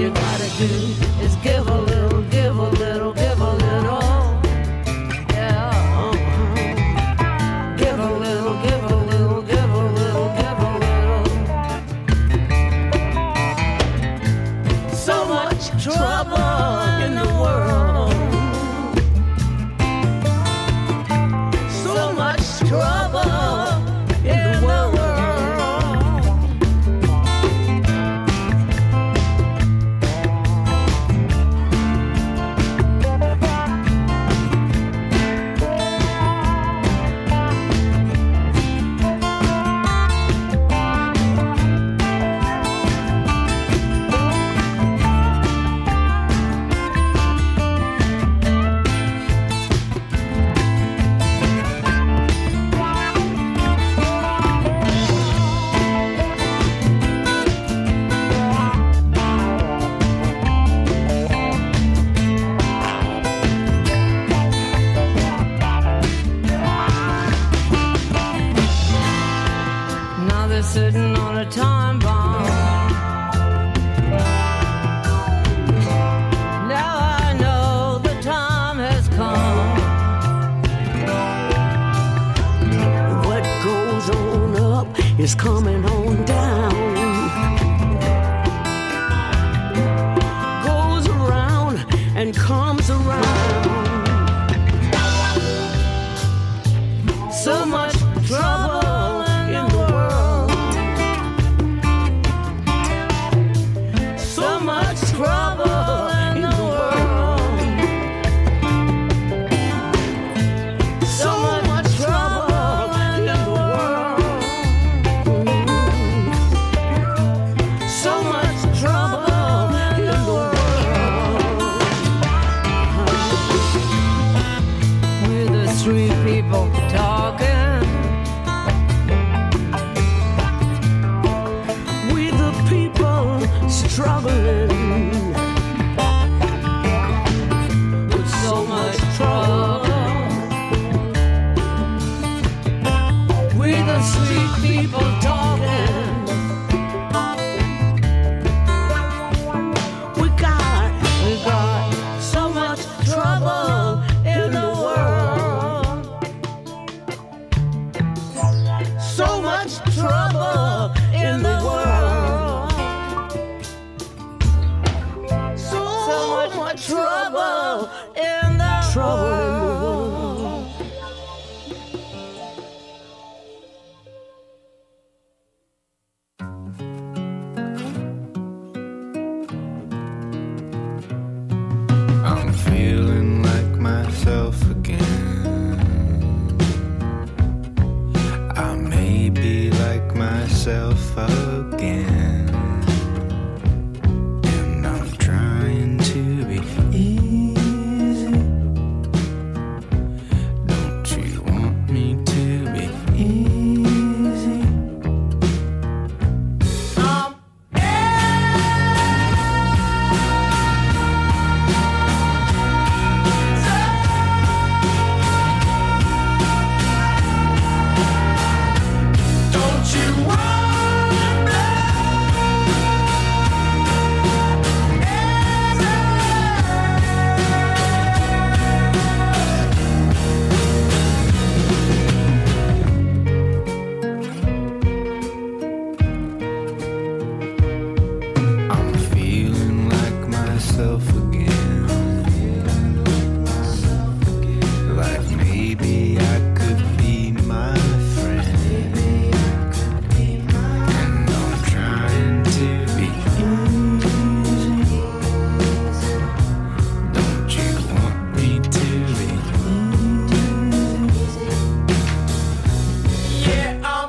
you gotta do is give a little, give a little, give a little. Yeah. Give a little, give a little, give a little, give a little. So much trouble in the world. So much trouble in the world. Sitting on a time bomb. Now I know the time has come. What goes on up is coming on down. Goes around and comes around. So much trouble in the world. So much trouble in the world. So much trouble in the world. So much trouble in the world. We're the street people talking. We're the people struggling with so much trouble. We're the street people talking. We got so much trouble in the world. So much trouble in the world. So much trouble in the world. I'm feeling like myself again. I may be like myself again. And I'm trying to be easy. Don't you want me to be easy? Don't you want me? I'm feeling like myself again. Like maybe I could be my friend. And I'm trying to be easy. Don't you want me to be easy? Yeah, I'm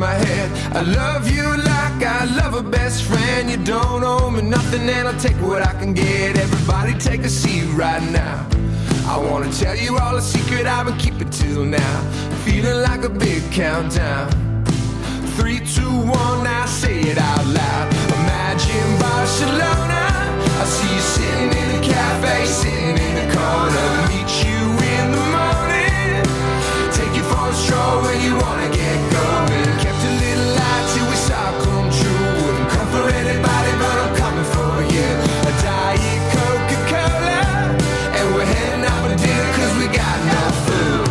my head. I love you like I love a best friend. You don't owe me nothing and I'll take what I can get. Everybody take a seat right now. I wanna tell you all a secret I've been keeping till now. Feeling like a big countdown. 3, 2, 1, now say it out loud. Imagine Barcelona. I see you sitting in a cafe, sitting in a corner. Meet you in the morning. Take you for a stroll when you wanna get going. Kept a little light till we saw it come true. Wouldn't come for anybody, but I'm coming for you. A Diet Coca-Cola, and we're heading out for dinner 'cause we got no food.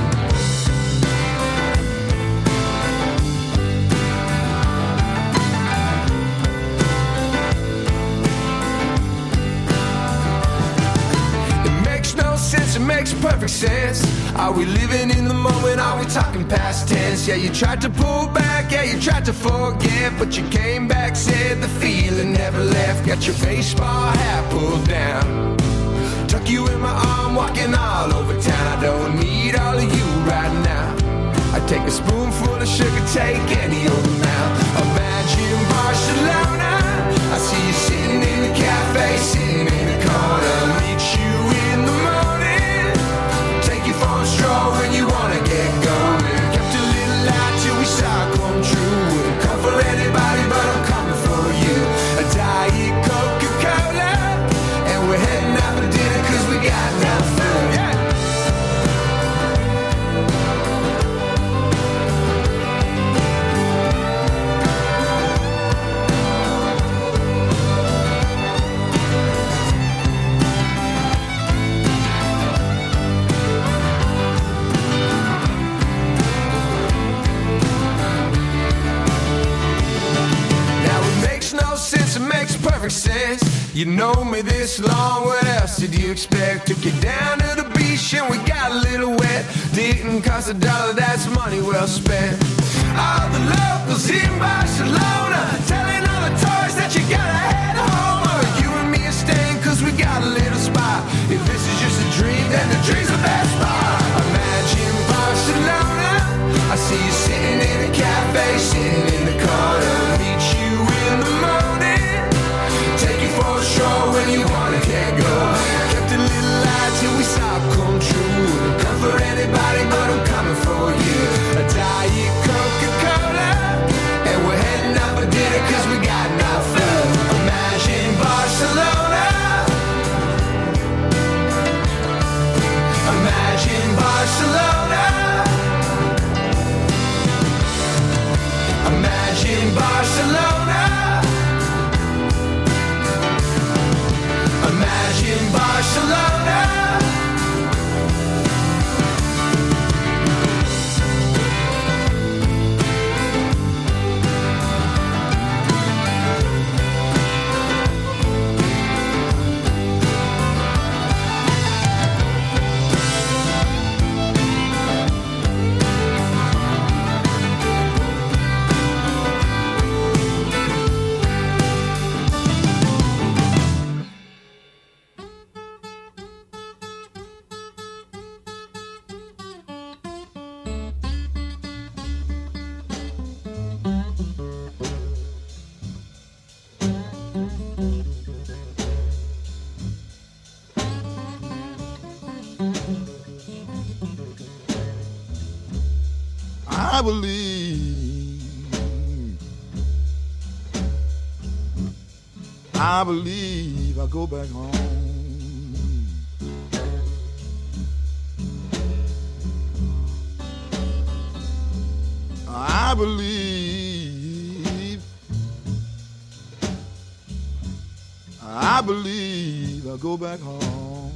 It makes perfect sense. Are we living in the moment? Are we talking past tense? Yeah, you tried to pull back, yeah, you tried to forget, but you came back, said the feeling never left. Got your baseball hat pulled down. Tuck you in my arm, walking all over town. I don't need all of you right now. I take a spoonful of sugar, take any old amount. Imagine Barcelona. I see you sitting in the cafe, sitting in the corner. Meet you in the morning. Take you for a stroll when you wanna get going. Kept a little light till we saw it come true. Wouldn't come for anybody, but I'm coming for you. A Diet Coca-Cola, and we're heading out for dinner 'cause we got no food. Yeah. Perfect sense. You know me this long, what else did you expect? Took you down to the beach and we got a little wet. Didn't cost a dollar, that's money well spent. All the locals in Barcelona telling all the tourists that you gotta head home. Or you and me are staying 'cause we got a little spot. If this is just a dream, then the dream's the best part. Imagine Barcelona. I see you sitting in a cafe, sitting in the corner. Meet you in the morning. Take you for a stroll when you wanna get go. Kept a little light till we saw it come true. Wouldn't come for anybody, but I'm coming for you. A Diet Coca-Cola, and we're heading out for dinner 'cause we got no food. Imagine Barcelona. Imagine Barcelona. Imagine Barcelona. Imagine Barcelona. I believe I'll go back home. I believe I'll go back home.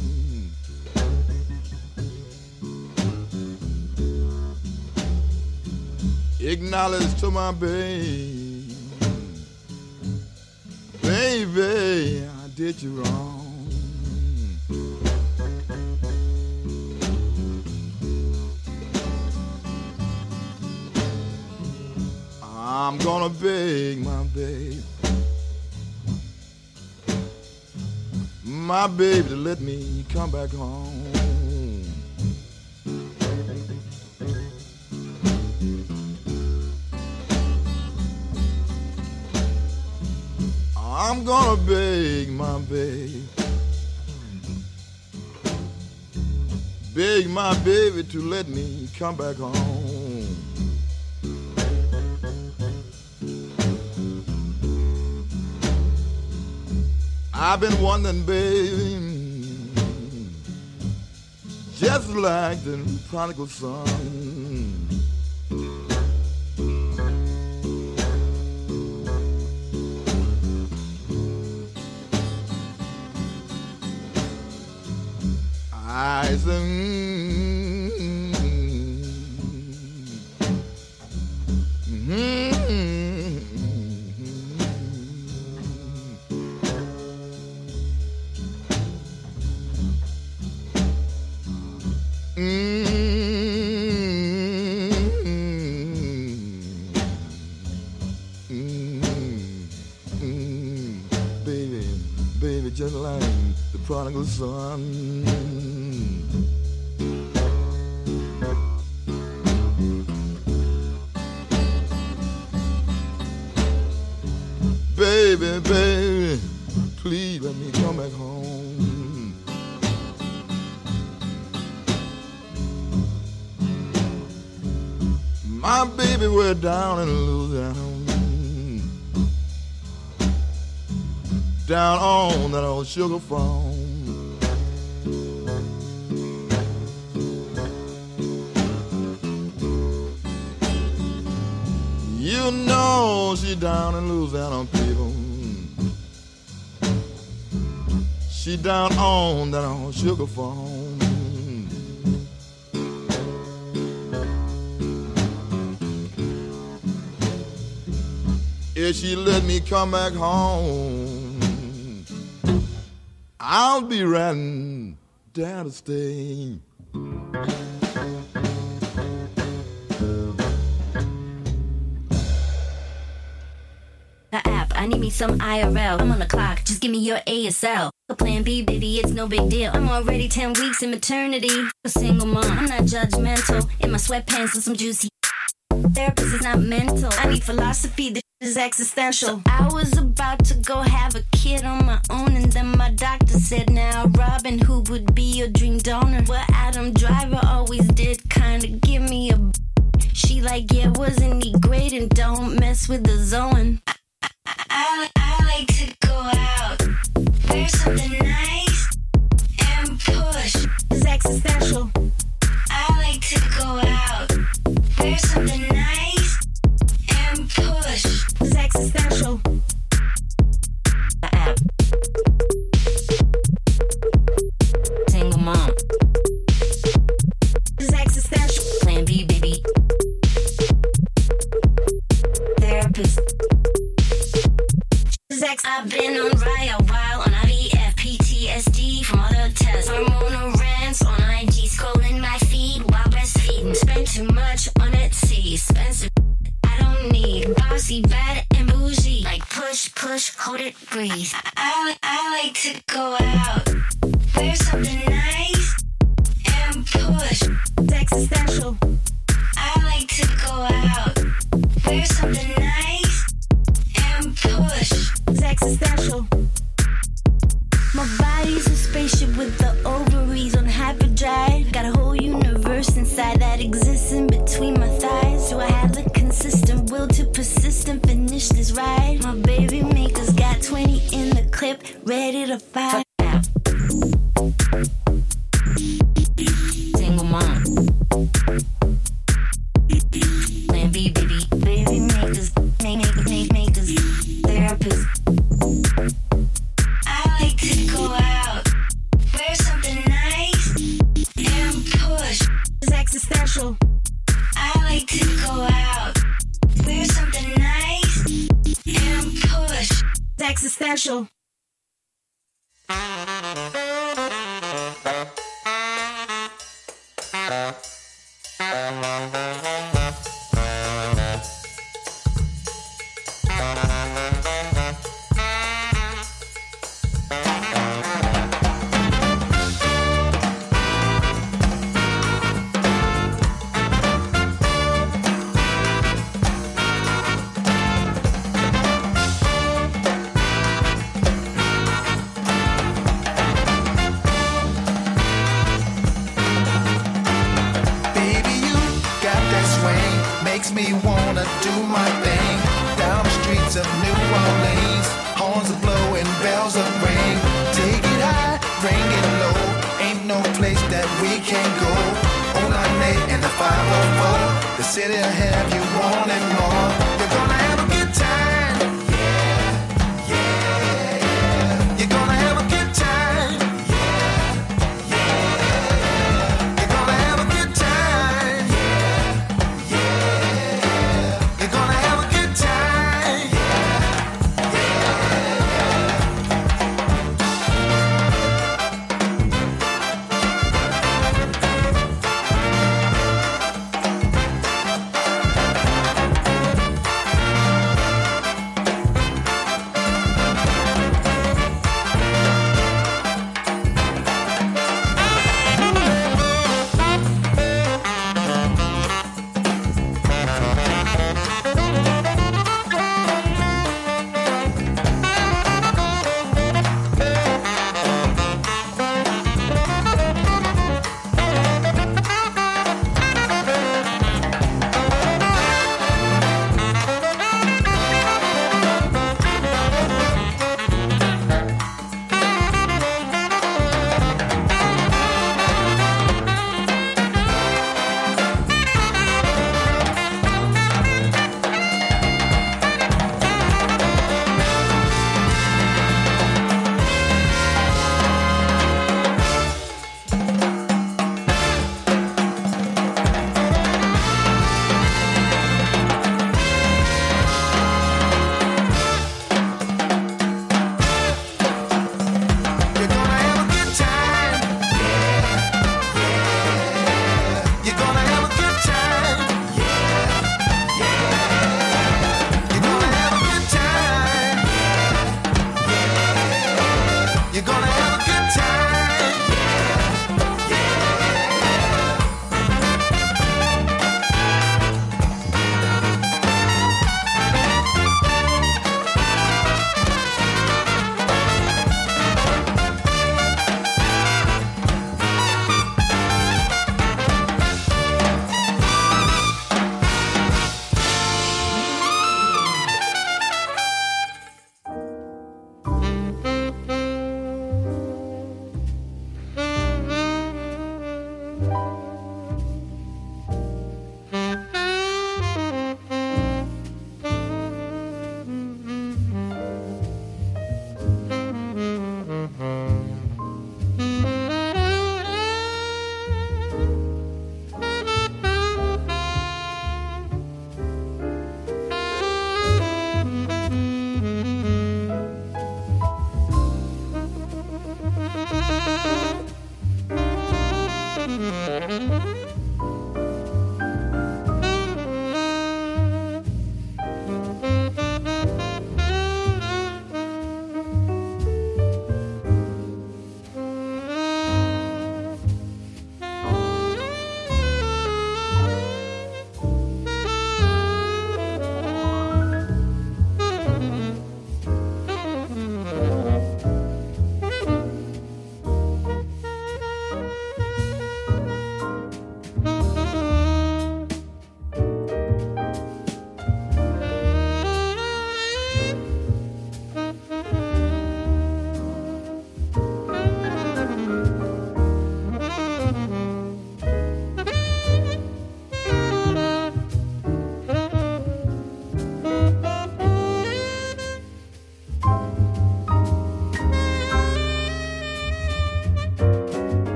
Acknowledge to my baby, I did you wrong. I'm gonna beg my baby to let me come back home. I'm gonna beg my baby, beg my baby to let me come back home. I've been wondering, baby, just like the prodigal son. I said, baby, just like the prodigal son. Baby, baby, please let me come back home. My baby, we're down in Louisiana, down on that old sugar farm. You know she down in Louisiana, people. She down on that old sugar farm. If she let me come back home, I'll be riding down to stay. I need me some IRL. I'm on the clock, just give me your ASL. A plan B, baby, it's no big deal. I'm already 10 weeks in maternity. A single mom, I'm not judgmental. In my sweatpants with some juicy. Therapist is not mental. I need philosophy, this is existential. So I was about to go have a kid on my own, and then my doctor said, now Robin, who would be your dream donor? Well, Adam Driver always did kinda give me a. She like, yeah, wasn't he great? And don't mess with the Zoan. I like to go out, wear something nice, and push. It's existential. I like to go out, wear something nice, and push. It's existential. Single mom. It's existential. Plan B, baby. Therapist. I've been on Rye a while, on IVF, PTSD from other tests. Hormonal rants on IG, scrolling my feed while breastfeeding. Spend too much on Etsy, expensive I don't need. Bossy, bad, and bougie. Like push, push, hold it, breathe. I like to go out, wear something nice, and push. It's existential. I like to go out, wear something nice, and push. It's existential. My body's a spaceship with the ovaries on hyperdrive. Got a whole universe inside that exists in between my thighs. Do I have the consistent will to persist and finish this ride? My baby maker's got 20 in the clip, ready to fire. Single mom. Plan B, baby. Baby makers, makers, therapist. I like to go out, wear something nice, and push. It's existential. I like to go out, wear something nice, and push. It's existential. city have you wanting more? You're gonna have a good time. Yeah, yeah. You're gonna have a good time. Yeah, yeah. You're gonna have a good time. Yeah, yeah. You're gonna have a good time.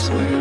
swear.